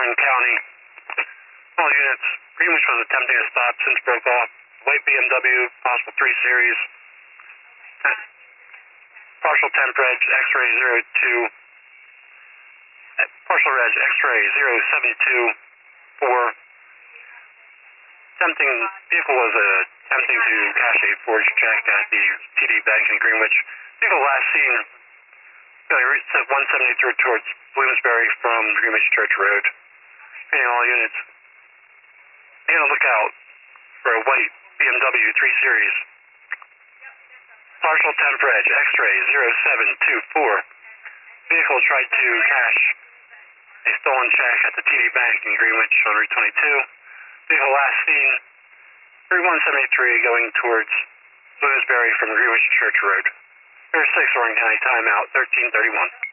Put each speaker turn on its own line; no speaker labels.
Orange County. All units, Greenwich was attempting to stop since broke off. White BMW, possible 3 series. Partial temp reg, X-ray 02. Partial reg, X-ray 0724. Vehicle was attempting to cash a forged check at the TD Bank in Greenwich. Vehicle last seen route 173 towards Bloomsbury from Greenwich Church Road. Training all units. Be on the lookout for a white BMW 3 Series. Partial temp reg, X-ray 0724. Vehicle tried to cash a stolen check at the TD Bank in Greenwich on Route 22. Vehicle last seen Route 173 going towards Bloomsbury from Greenwich Church Road. Air 6 Orange County timeout 1331.